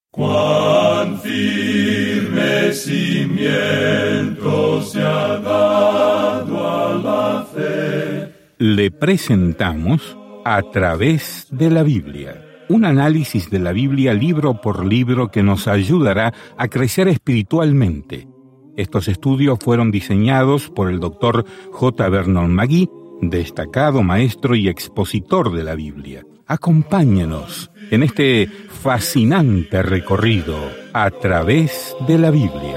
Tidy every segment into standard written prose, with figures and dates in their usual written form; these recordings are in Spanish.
Cuán firme cimiento se ha dado a la fe. Le presentamos A través de la Biblia, un análisis de la Biblia libro por libro que nos ayudará a crecer espiritualmente. Estos estudios fueron diseñados por el Dr. J. Vernon McGee, destacado maestro y expositor de la Biblia. Acompáñenos en este fascinante recorrido a través de la Biblia.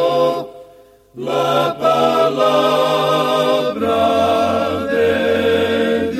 La palabra de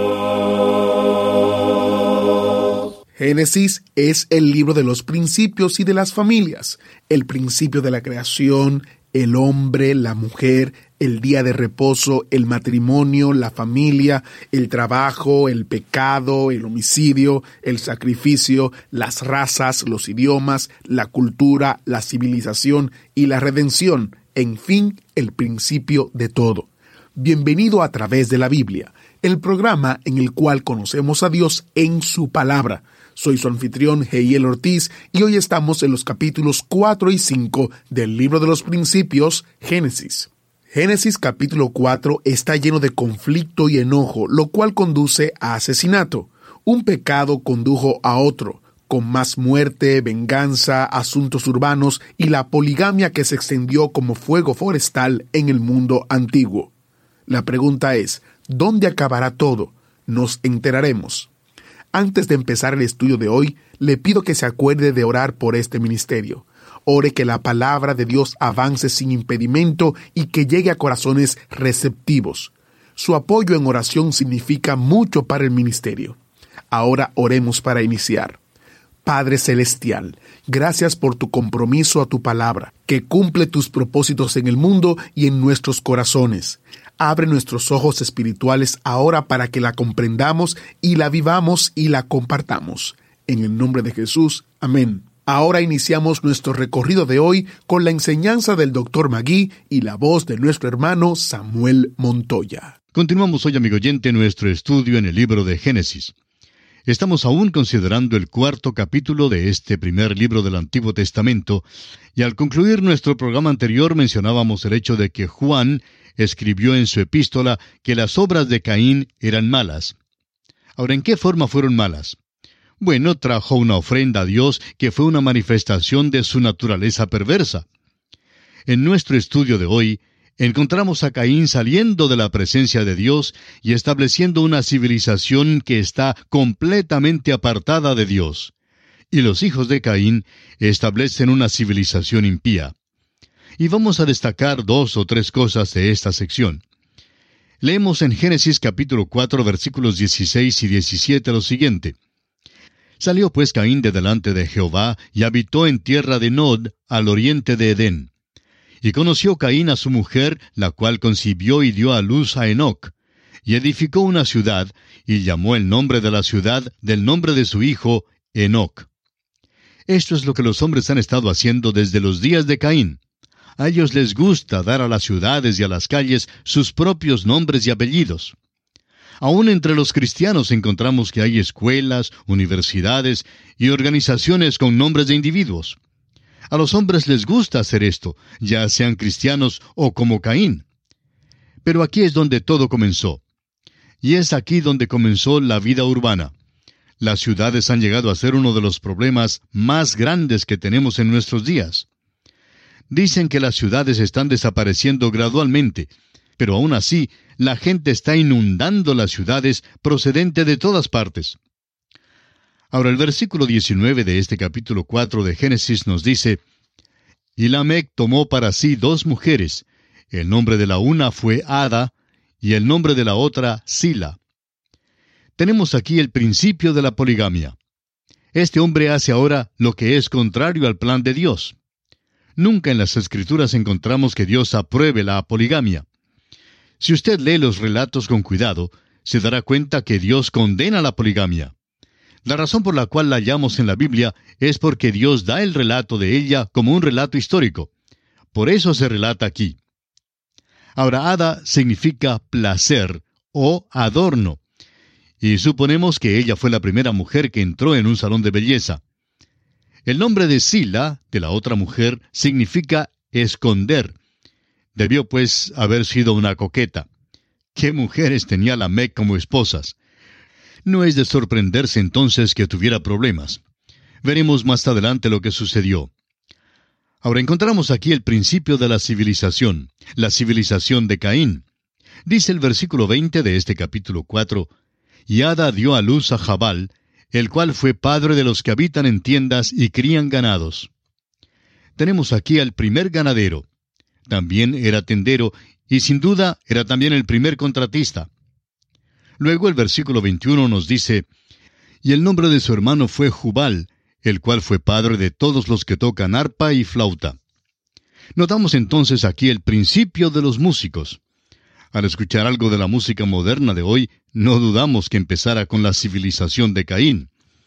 Dios. Génesis es el libro de los principios y de las familias, el principio de la creación, el hombre, la mujer, el día de reposo, el matrimonio, la familia, el trabajo, el pecado, el homicidio, el sacrificio, las razas, los idiomas, la cultura, la civilización y la redención, en fin, el principio de todo. Bienvenido a través de la Biblia, el programa en el cual conocemos a Dios en su palabra. Soy su anfitrión, Heiel Ortiz, y hoy estamos en los capítulos 4 y 5 del libro de los principios, Génesis. Génesis capítulo 4 está lleno de conflicto y enojo, lo cual conduce a asesinato. Un pecado condujo a otro, con más muerte, venganza, asuntos urbanos y la poligamia que se extendió como fuego forestal en el mundo antiguo. La pregunta es, ¿dónde acabará todo? Nos enteraremos. Antes de empezar el estudio de hoy, le pido que se acuerde de orar por este ministerio. Ore que la palabra de Dios avance sin impedimento y que llegue a corazones receptivos. Su apoyo en oración significa mucho para el ministerio. Ahora oremos para iniciar. Padre Celestial, gracias por tu compromiso a tu palabra, que cumple tus propósitos en el mundo y en nuestros corazones. Abre nuestros ojos espirituales ahora para que la comprendamos y la vivamos y la compartamos. En el nombre de Jesús, amén. Ahora iniciamos nuestro recorrido de hoy con la enseñanza del Dr. McGee y la voz de nuestro hermano Samuel Montoya. Continuamos hoy, amigo oyente, nuestro estudio en el libro de Génesis. Estamos aún considerando el 4º capítulo de este primer libro del Antiguo Testamento, y al concluir nuestro programa anterior mencionábamos el hecho de que Juan escribió en su epístola que las obras de Caín eran malas. Ahora, ¿en qué forma fueron malas? Bueno, trajo una ofrenda a Dios que fue una manifestación de su naturaleza perversa. En nuestro estudio de hoy, encontramos a Caín saliendo de la presencia de Dios y estableciendo una civilización que está completamente apartada de Dios. Y los hijos de Caín establecen una civilización impía. Y vamos a destacar 2 o 3 cosas de esta sección. Leemos en Génesis capítulo 4, versículos 16 y 17 lo siguiente. Salió pues Caín de delante de Jehová y habitó en tierra de Nod, al oriente de Edén. Y conoció Caín a su mujer, la cual concibió y dio a luz a Enoc. Y edificó una ciudad, y llamó el nombre de la ciudad del nombre de su hijo, Enoc. Esto es lo que los hombres han estado haciendo desde los días de Caín. A ellos les gusta dar a las ciudades y a las calles sus propios nombres y apellidos. Aún entre los cristianos encontramos que hay escuelas, universidades y organizaciones con nombres de individuos. A los hombres les gusta hacer esto, ya sean cristianos o como Caín. Pero aquí es donde todo comenzó. Y es aquí donde comenzó la vida urbana. Las ciudades han llegado a ser uno de los problemas más grandes que tenemos en nuestros días. Dicen que las ciudades están desapareciendo gradualmente, pero aún así, la gente está inundando las ciudades procedente de todas partes. Ahora, el versículo 19 de este capítulo 4 de Génesis nos dice, Y Lamec tomó para sí 2 mujeres. El nombre de la una fue Ada, y el nombre de la otra Sila. Tenemos aquí el principio de la poligamia. Este hombre hace ahora lo que es contrario al plan de Dios. Nunca en las Escrituras encontramos que Dios apruebe la poligamia. Si usted lee los relatos con cuidado, se dará cuenta que Dios condena la poligamia. La razón por la cual la hallamos en la Biblia es porque Dios da el relato de ella como un relato histórico. Por eso se relata aquí. Ahora, Ada significa placer o adorno, y suponemos que ella fue la primera mujer que entró en un salón de belleza. El nombre de Sila, de la otra mujer, significa esconder. Debió, pues, haber sido una coqueta. ¿Qué mujeres tenía Lamec como esposas? No es de sorprenderse entonces que tuviera problemas. Veremos más adelante lo que sucedió. Ahora encontramos aquí el principio de la civilización de Caín. Dice el versículo 20 de este capítulo 4, «Y Ada dio a luz a Jabal, el cual fue padre de los que habitan en tiendas y crían ganados». Tenemos aquí al primer ganadero. También era tendero, y sin duda era también el primer contratista. Luego el versículo 21 nos dice, «Y el nombre de su hermano fue Jubal, el cual fue padre de todos los que tocan arpa y flauta». Notamos entonces aquí el principio de los músicos. Al escuchar algo de la música moderna de hoy, no dudamos que empezara con la civilización de Caín.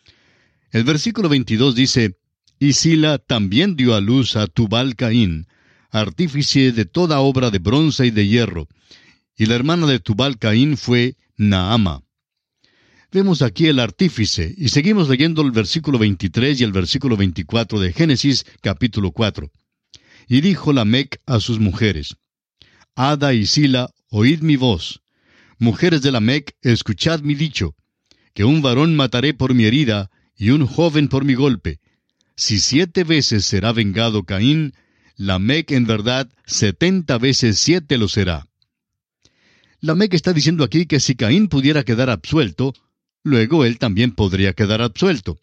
El versículo 22 dice, «Y Sila también dio a luz a Tubal Caín, artífice de toda obra de bronce y de hierro, y la hermana de Tubal Caín fue Naama». Vemos aquí el artífice, y seguimos leyendo el versículo 23 y el versículo 24 de Génesis, capítulo 4. «Y dijo Lamec a sus mujeres, Ada y Sila, oíd mi voz. Mujeres de Lamec, escuchad mi dicho, que un varón mataré por mi herida, y un joven por mi golpe. Si 7 veces será vengado Caín, Lamec en verdad 70 veces 7 lo será». Lamec está diciendo aquí que si Caín pudiera quedar absuelto, luego él también podría quedar absuelto.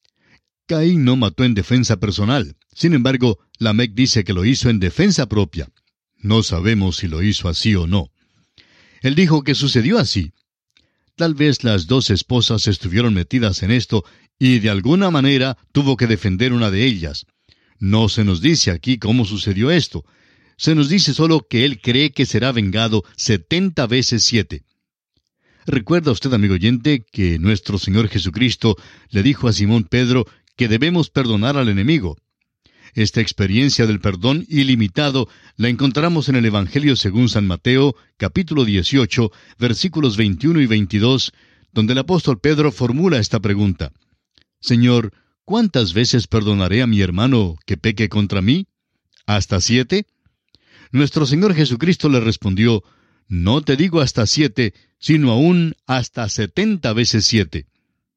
Caín no mató en defensa personal. Sin embargo, Lamec dice que lo hizo en defensa propia. No sabemos si lo hizo así o no. Él dijo que sucedió así. Tal vez las 2 esposas estuvieron metidas en esto y de alguna manera tuvo que defender una de ellas. No se nos dice aquí cómo sucedió esto. Se nos dice solo que él cree que será vengado 70 veces 7. ¿Recuerda usted, amigo oyente, que nuestro Señor Jesucristo le dijo a Simón Pedro que debemos perdonar al enemigo? Esta experiencia del perdón ilimitado la encontramos en el Evangelio según San Mateo, capítulo 18, versículos 21 y 22, donde el apóstol Pedro formula esta pregunta. «Señor, ¿cuántas veces perdonaré a mi hermano que peque contra mí? ¿Hasta 7? Nuestro Señor Jesucristo le respondió, «No te digo hasta 7, sino aún hasta 70 veces 7».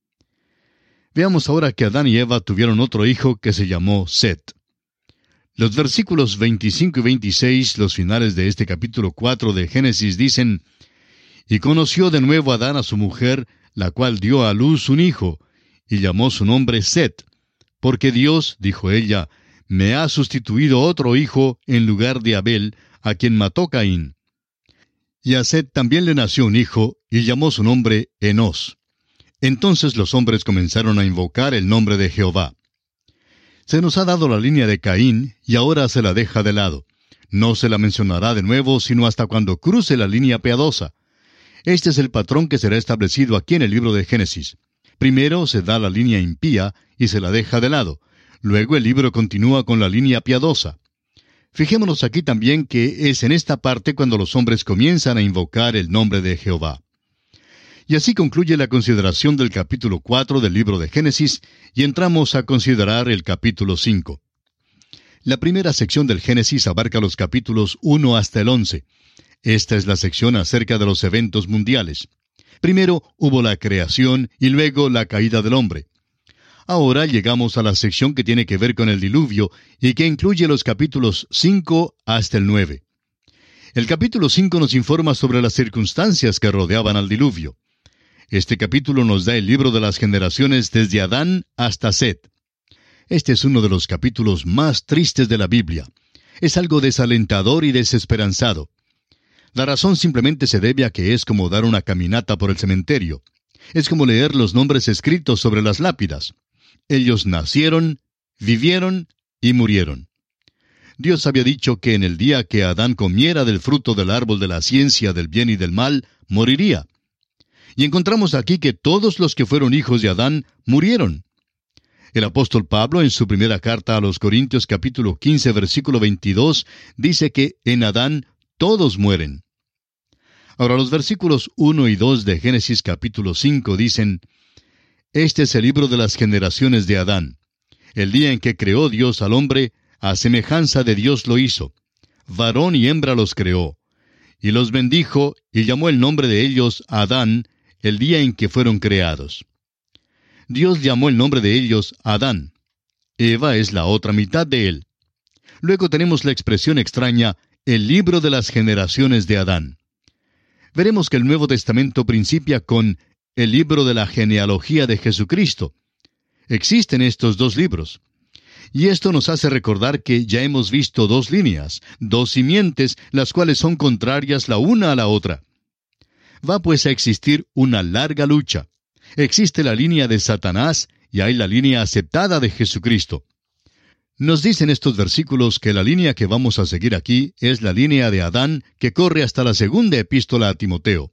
Veamos ahora que Adán y Eva tuvieron otro hijo que se llamó Set. Los versículos 25 y 26, los finales de este capítulo 4 de Génesis, dicen, «Y conoció de nuevo Adán a su mujer, la cual dio a luz un hijo, y llamó su nombre Set, porque Dios, dijo ella, me ha sustituido otro hijo en lugar de Abel, a quien mató Caín. Y a Set también le nació un hijo, y llamó su nombre Enos. Entonces los hombres comenzaron a invocar el nombre de Jehová». Se nos ha dado la línea de Caín, y ahora se la deja de lado. No se la mencionará de nuevo, sino hasta cuando cruce la línea piadosa. Este es el patrón que será establecido aquí en el libro de Génesis. Primero se da la línea impía, y se la deja de lado. Luego el libro continúa con la línea piadosa. Fijémonos aquí también que es en esta parte cuando los hombres comienzan a invocar el nombre de Jehová. Y así concluye la consideración del capítulo 4 del libro de Génesis, y entramos a considerar el capítulo 5. La primera sección del Génesis abarca los capítulos 1 hasta el 11. Esta es la sección acerca de los eventos mundiales. Primero hubo la creación y luego la caída del hombre. Ahora llegamos a la sección que tiene que ver con el diluvio y que incluye los capítulos 5 hasta el 9. El capítulo 5 nos informa sobre las circunstancias que rodeaban al diluvio. Este capítulo nos da el libro de las generaciones desde Adán hasta Set. Este es uno de los capítulos más tristes de la Biblia. Es algo desalentador y desesperanzado. La razón simplemente se debe a que es como dar una caminata por el cementerio. Es como leer los nombres escritos sobre las lápidas. Ellos nacieron, vivieron y murieron. Dios había dicho que en el día que Adán comiera del fruto del árbol de la ciencia del bien y del mal, moriría. Y encontramos aquí que todos los que fueron hijos de Adán murieron. El apóstol Pablo, en su primera carta a los Corintios capítulo 15, versículo 22, dice que en Adán todos mueren. Ahora los versículos 1 y 2 de Génesis capítulo 5 dicen, «Este es el libro de las generaciones de Adán. El día en que creó Dios al hombre, a semejanza de Dios lo hizo. Varón y hembra los creó. Y los bendijo y llamó el nombre de ellos Adán, el día en que fueron creados. Dios llamó el nombre de ellos Adán. Eva es la otra mitad de él. Luego tenemos la expresión extraña, el libro de las generaciones de Adán. Veremos que el Nuevo Testamento principia con el libro de la genealogía de Jesucristo. Existen estos dos libros. Y esto nos hace recordar que ya hemos visto dos líneas, dos simientes, las cuales son contrarias la una a la otra. Va pues a existir una larga lucha. Existe la línea de Satanás y hay la línea aceptada de Jesucristo. Nos dicen estos versículos que la línea que vamos a seguir aquí es la línea de Adán que corre hasta la segunda epístola a Timoteo.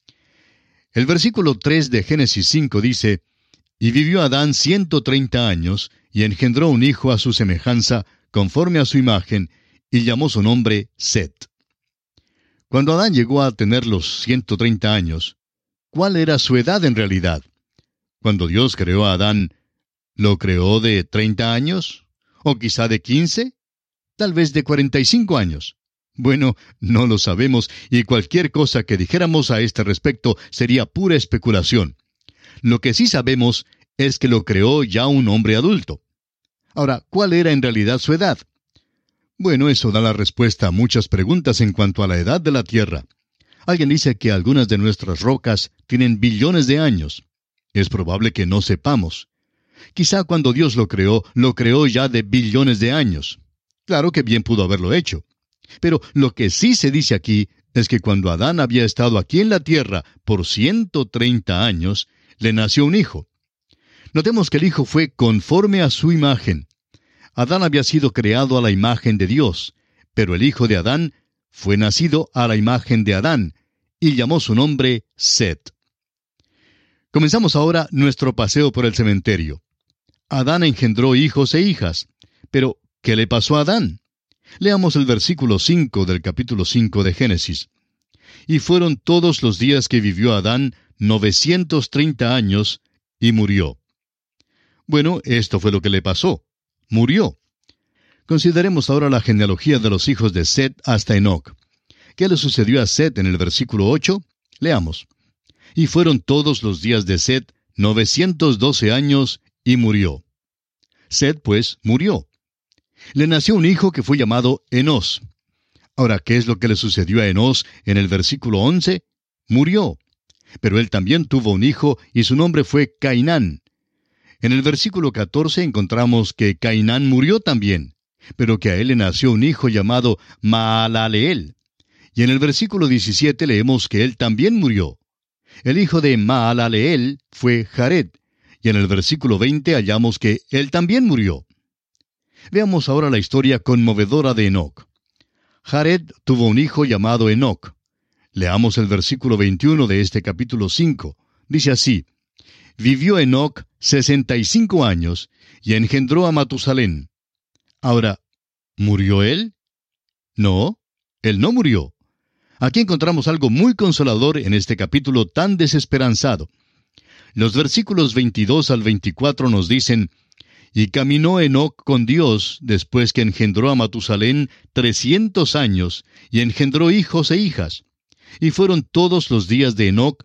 El versículo 3 de Génesis 5 dice, «Y vivió Adán 130 años, y engendró un hijo a su semejanza, conforme a su imagen, y llamó su nombre Set». Cuando Adán llegó a tener los 130 años, ¿cuál era su edad en realidad? Cuando Dios creó a Adán, ¿lo creó de 30 años? ¿O quizá de 15? ¿Tal vez de 45 años? Bueno, no lo sabemos, y cualquier cosa que dijéramos a este respecto sería pura especulación. Lo que sí sabemos es que lo creó ya un hombre adulto. Ahora, ¿cuál era en realidad su edad? Bueno, eso da la respuesta a muchas preguntas en cuanto a la edad de la Tierra. Alguien dice que algunas de nuestras rocas tienen billones de años. Es probable que no sepamos. Quizá cuando Dios lo creó ya de billones de años. Claro que bien pudo haberlo hecho. Pero lo que sí se dice aquí es que cuando Adán había estado aquí en la tierra por 130 años, le nació un hijo. Notemos que el hijo fue conforme a su imagen. Adán había sido creado a la imagen de Dios, pero el hijo de Adán fue nacido a la imagen de Adán, y llamó su nombre Set. Comenzamos ahora nuestro paseo por el cementerio. Adán engendró hijos e hijas. Pero, ¿qué le pasó a Adán? Leamos el versículo 5 del capítulo 5 de Génesis. «Y fueron todos los días que vivió Adán 930 años, y murió». Bueno, esto fue lo que le pasó. Murió. Consideremos ahora la genealogía de los hijos de Set hasta Enoc. ¿Qué le sucedió a Set en el versículo 8? Leamos. «Y fueron todos los días de Set 912 años, y murió». Set, pues, murió. Le nació un hijo que fue llamado Enós. Ahora, ¿qué es lo que le sucedió a Enós en el versículo 11? Murió. Pero él también tuvo un hijo, y su nombre fue Cainán. En el versículo 14 encontramos que Cainán murió también, pero que a él le nació un hijo llamado Maalaleel. Y en el versículo 17 leemos que él también murió. El hijo de Maalaleel fue Jared, y en el versículo 20 hallamos que él también murió. Veamos ahora la historia conmovedora de Enoc. Jared tuvo un hijo llamado Enoc. Leamos el versículo 21 de este capítulo 5. Dice así: «Vivió Enoc 65 años, y engendró a Matusalén». Ahora, ¿murió él? No, él no murió. Aquí encontramos algo muy consolador en este capítulo tan desesperanzado. Los versículos 22 al 24 nos dicen: «Y caminó Enoc con Dios después que engendró a Matusalén 300 años, y engendró hijos e hijas. Y fueron todos los días de Enoc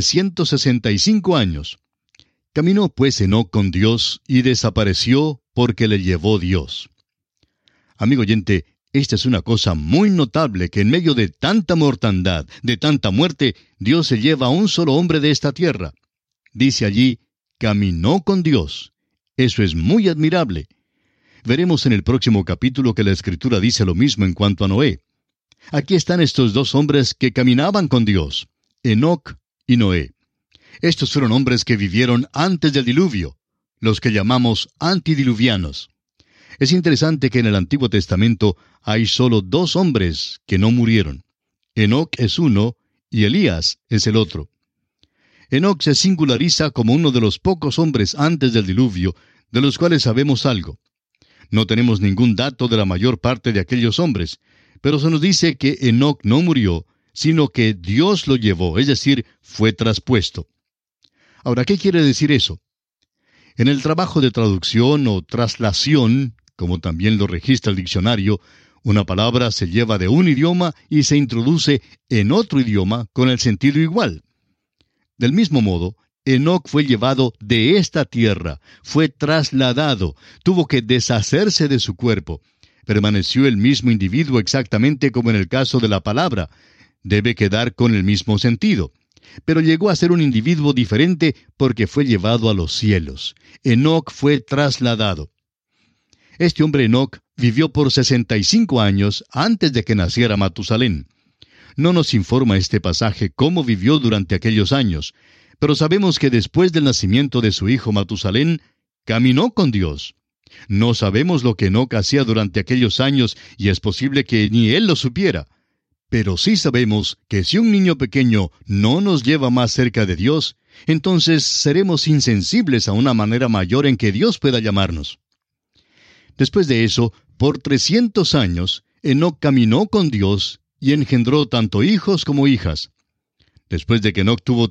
365 años. Caminó pues Enoc con Dios, y desapareció porque le llevó Dios». Amigo oyente, esta es una cosa muy notable, que en medio de tanta mortandad, de tanta muerte, Dios se lleva a un solo hombre de esta tierra. Dice allí, caminó con Dios. Eso es muy admirable. Veremos en el próximo capítulo que la Escritura dice lo mismo en cuanto a Noé. Aquí están estos dos hombres que caminaban con Dios, Enoc y Noé. Estos fueron hombres que vivieron antes del diluvio, los que llamamos antidiluvianos. Es interesante que en el Antiguo Testamento hay solo dos hombres que no murieron. Enoc es uno y Elías es el otro. Enoc se singulariza como uno de los pocos hombres antes del diluvio de los cuales sabemos algo. No tenemos ningún dato de la mayor parte de aquellos hombres, pero se nos dice que Enoc no murió, sino que Dios lo llevó, es decir, fue traspuesto. Ahora, ¿qué quiere decir eso? En el trabajo de traducción o traslación, como también lo registra el diccionario, una palabra se lleva de un idioma y se introduce en otro idioma con el sentido igual. Del mismo modo, Enoc fue llevado de esta tierra, fue trasladado, tuvo que deshacerse de su cuerpo. Permaneció el mismo individuo exactamente como en el caso de la palabra. Debe quedar con el mismo sentido. Pero llegó a ser un individuo diferente porque fue llevado a los cielos. Enoc fue trasladado. Este hombre Enoc vivió por 65 años antes de que naciera Matusalén. No nos informa este pasaje cómo vivió durante aquellos años, pero sabemos que después del nacimiento de su hijo Matusalén, caminó con Dios. No sabemos lo que Enoc hacía durante aquellos años y es posible que ni él lo supiera. Pero sí sabemos que si un niño pequeño no nos lleva más cerca de Dios, entonces seremos insensibles a una manera mayor en que Dios pueda llamarnos. Después de eso, por 300 años, Enoc caminó con Dios y engendró tanto hijos como hijas. Después de que Enoc tuvo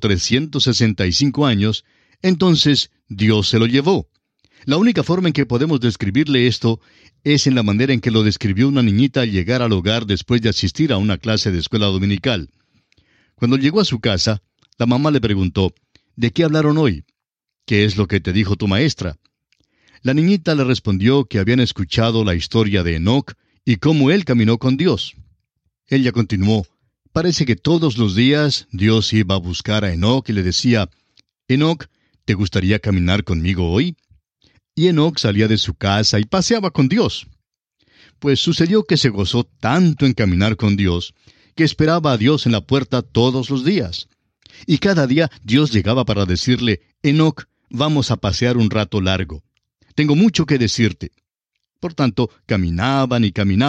365 años, entonces Dios se lo llevó. La única forma en que podemos describirle esto es en la manera en que lo describió una niñita al llegar al hogar después de asistir a una clase de escuela dominical. Cuando llegó a su casa, la mamá le preguntó, ¿de qué hablaron hoy? ¿Qué es lo que te dijo tu maestra? La niñita le respondió que habían escuchado la historia de Enoc y cómo él caminó con Dios. Ella continuó, parece que todos los días Dios iba a buscar a Enoc y le decía, Enoc, ¿te gustaría caminar conmigo hoy? Y Enoc salía de su casa y paseaba con Dios. Pues sucedió que se gozó tanto en caminar con Dios, que esperaba a Dios en la puerta todos los días. Y cada día Dios llegaba para decirle, Enoc, vamos a pasear un rato largo. Tengo mucho que decirte. Por tanto, caminaban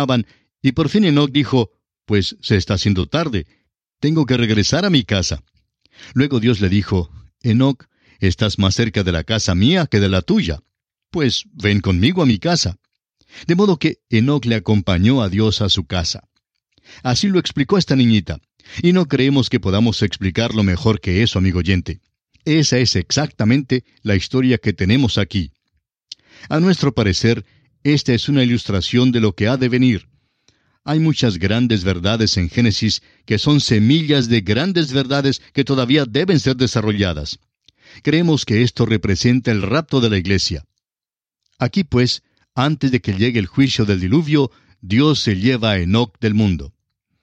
y por fin Enoc dijo, pues se está haciendo tarde, tengo que regresar a mi casa. Luego Dios le dijo, Enoc, estás más cerca de la casa mía que de la tuya. Pues ven conmigo a mi casa. De modo que Enoc le acompañó a Dios a su casa. Así lo explicó esta niñita, y no creemos que podamos explicarlo mejor que eso, amigo oyente. Esa es exactamente la historia que tenemos aquí. A nuestro parecer, esta es una ilustración de lo que ha de venir. Hay muchas grandes verdades en Génesis que son semillas de grandes verdades que todavía deben ser desarrolladas. Creemos que esto representa el rapto de la iglesia. Aquí, pues, antes de que llegue el juicio del diluvio, Dios se lleva a Enoc del mundo.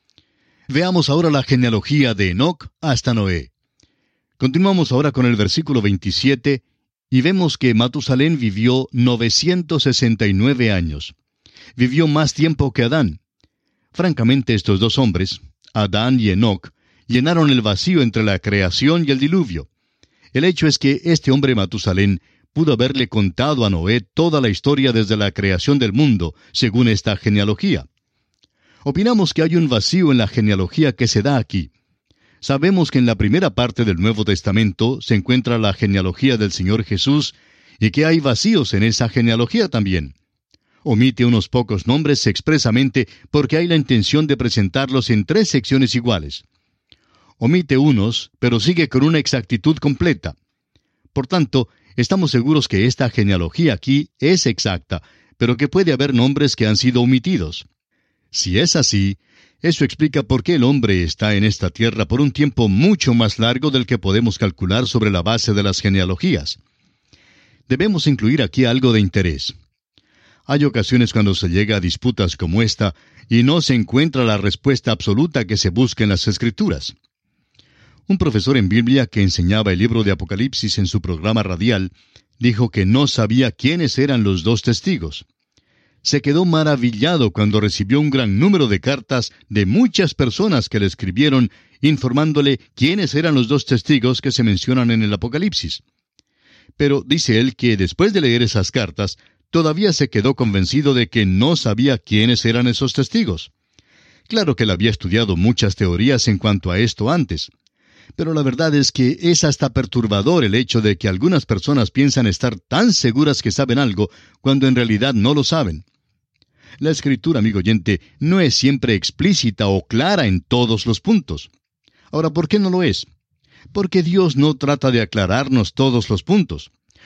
Veamos ahora la genealogía de Enoc hasta Noé. Continuamos ahora con el versículo 27, y vemos que Matusalén vivió 969 años. Vivió más tiempo que Adán. Francamente, estos dos hombres, Adán y Enoc, llenaron el vacío entre la creación y el diluvio. El hecho es que este hombre Matusalén pudo haberle contado a Noé toda la historia desde la creación del mundo, según esta genealogía. Opinamos que hay un vacío en la genealogía que se da aquí. Sabemos que en la primera parte del Nuevo Testamento se encuentra la genealogía del Señor Jesús y que hay vacíos en esa genealogía también. Omite unos pocos nombres expresamente porque hay la intención de presentarlos en 3 secciones iguales. Omite unos, pero sigue con una exactitud completa. Por tanto, estamos seguros que esta genealogía aquí es exacta, pero que puede haber nombres que han sido omitidos. Si es así, eso explica por qué el hombre está en esta tierra por un tiempo mucho más largo del que podemos calcular sobre la base de las genealogías. Debemos incluir aquí algo de interés. Hay ocasiones cuando se llega a disputas como esta y no se encuentra la respuesta absoluta que se busca en las Escrituras. Un profesor en Biblia que enseñaba el libro de Apocalipsis en su programa radial dijo que no sabía quiénes eran los 2 testigos. Se quedó maravillado cuando recibió un gran número de cartas de muchas personas que le escribieron informándole quiénes eran los 2 testigos que se mencionan en el Apocalipsis. Pero dice él que después de leer esas cartas, todavía se quedó convencido de que no sabía quiénes eran esos testigos. Claro que él había estudiado muchas teorías en cuanto a esto antes. Pero la verdad es que es hasta perturbador el hecho de que algunas personas piensan estar tan seguras que saben algo, cuando en realidad no lo saben. La Escritura, amigo oyente, no es siempre explícita o clara en todos los puntos. Ahora, ¿por qué no lo es? Porque Dios no trata de aclararnos todos los puntos.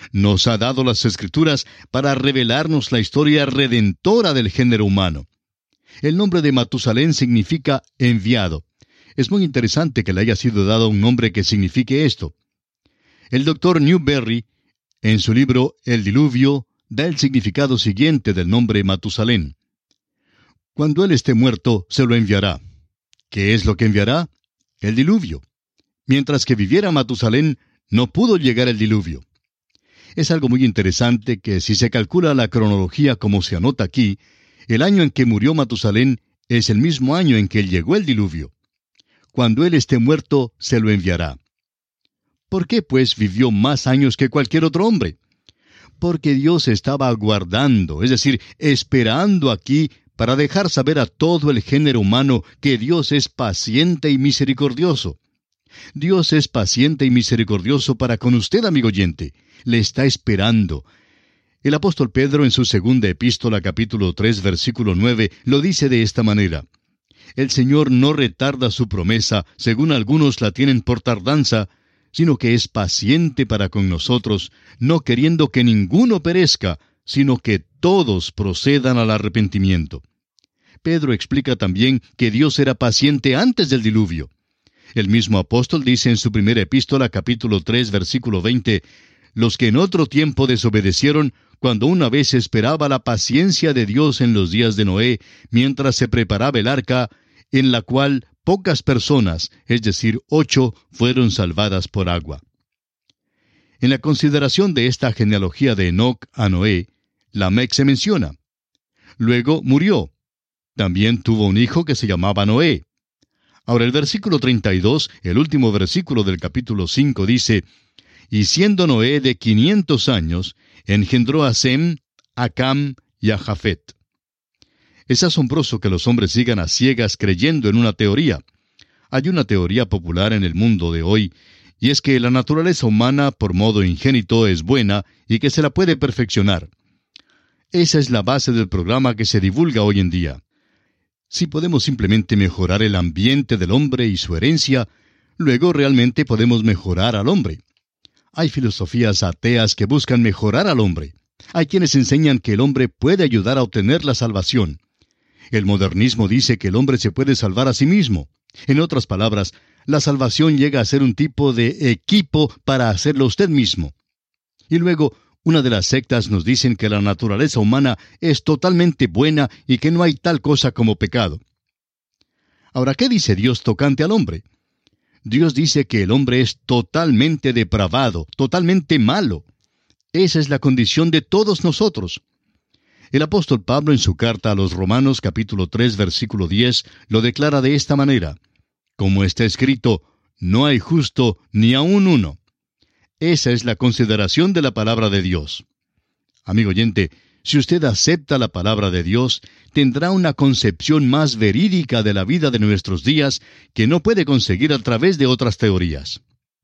Nos ha dado las Escrituras para revelarnos la historia redentora del género humano. El nombre de Matusalén significa enviado. Es muy interesante que le haya sido dado un nombre que signifique esto. El doctor Newberry, en su libro El Diluvio, da el significado siguiente del nombre Matusalén. Cuando él esté muerto, se lo enviará. ¿Qué es lo que enviará? El diluvio. Mientras que viviera Matusalén, no pudo llegar el diluvio. Es algo muy interesante que si se calcula la cronología como se anota aquí, el año en que murió Matusalén es el mismo año en que llegó el diluvio. Cuando él esté muerto, se lo enviará. ¿Por qué, pues, vivió más años que cualquier otro hombre? Porque Dios estaba aguardando, es decir, esperando aquí para dejar saber a todo el género humano que Dios es paciente y misericordioso. Dios es paciente y misericordioso para con usted, amigo oyente. Le está esperando. El apóstol Pedro en su segunda epístola, capítulo 3, versículo 9, lo dice de esta manera. El Señor no retarda su promesa, según algunos la tienen por tardanza, sino que es paciente para con nosotros, no queriendo que ninguno perezca, sino que todos procedan al arrepentimiento. Pedro explica también que Dios era paciente antes del diluvio. El mismo apóstol dice en su primera epístola, capítulo 3, versículo 20, los que en otro tiempo desobedecieron, cuando una vez esperaba la paciencia de Dios en los días de Noé, mientras se preparaba el arca, en la cual pocas personas, es decir, 8, fueron salvadas por agua. En la consideración de esta genealogía de Enoc a Noé, Lamec se menciona. Luego murió. También tuvo un hijo que se llamaba Noé. Ahora el versículo 32, el último versículo del capítulo 5, dice, y siendo Noé de 500 años, engendró a Sem, a Cam y a Jafet. Es asombroso que los hombres sigan a ciegas creyendo en una teoría. Hay una teoría popular en el mundo de hoy, y es que la naturaleza humana por modo ingénito es buena y que se la puede perfeccionar. Esa es la base del programa que se divulga hoy en día. Si podemos simplemente mejorar el ambiente del hombre y su herencia, luego realmente podemos mejorar al hombre. Hay filosofías ateas que buscan mejorar al hombre. Hay quienes enseñan que el hombre puede ayudar a obtener la salvación. El modernismo dice que el hombre se puede salvar a sí mismo. En otras palabras, la salvación llega a ser un tipo de equipo para hacerlo usted mismo. Y luego, una de las sectas nos dicen que la naturaleza humana es totalmente buena y que no hay tal cosa como pecado. Ahora, ¿qué dice Dios tocante al hombre? Dios dice que el hombre es totalmente depravado, totalmente malo. Esa es la condición de todos nosotros. El apóstol Pablo en su carta a los Romanos capítulo 3 versículo 10 lo declara de esta manera. Como está escrito, no hay justo ni aun uno. Esa es la consideración de la palabra de Dios. Amigo oyente, si usted acepta la palabra de Dios, tendrá una concepción más verídica de la vida de nuestros días que no puede conseguir a través de otras teorías.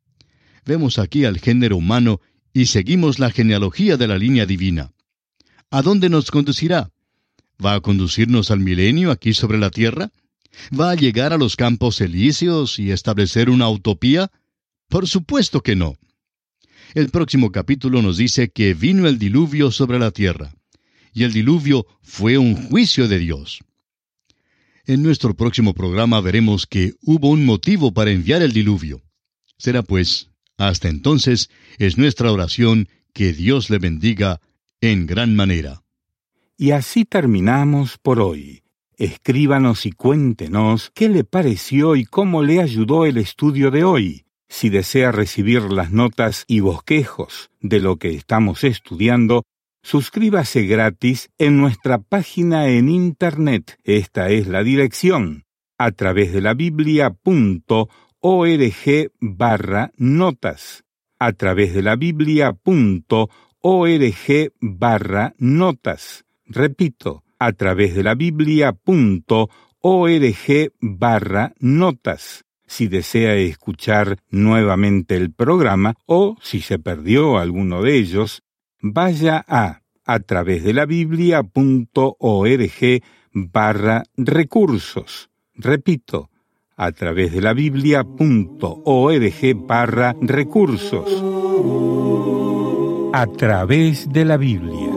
Vemos aquí al género humano y seguimos la genealogía de la línea divina. ¿A dónde nos conducirá? ¿Va a conducirnos al milenio aquí sobre la tierra? ¿Va a llegar a los campos elíseos y establecer una utopía? Por supuesto que no. El próximo capítulo nos dice que vino el diluvio sobre la tierra. Y el diluvio fue un juicio de Dios. En nuestro próximo programa veremos que hubo un motivo para enviar el diluvio. Será pues, hasta entonces, es nuestra oración que Dios le bendiga en gran manera. Y así terminamos por hoy. Escríbanos y cuéntenos qué le pareció y cómo le ayudó el estudio de hoy. Si desea recibir las notas y bosquejos de lo que estamos estudiando, suscríbase gratis en nuestra página en Internet. Esta es la dirección, a través de la biblia.org/notas. A través de la biblia.org/notas. Repito, a través de la biblia.org/notas. Si desea escuchar nuevamente el programa o si se perdió alguno de ellos, vaya a través de la biblia.org/recursos. Repito, a través de la biblia.org/recursos. A través de la Biblia.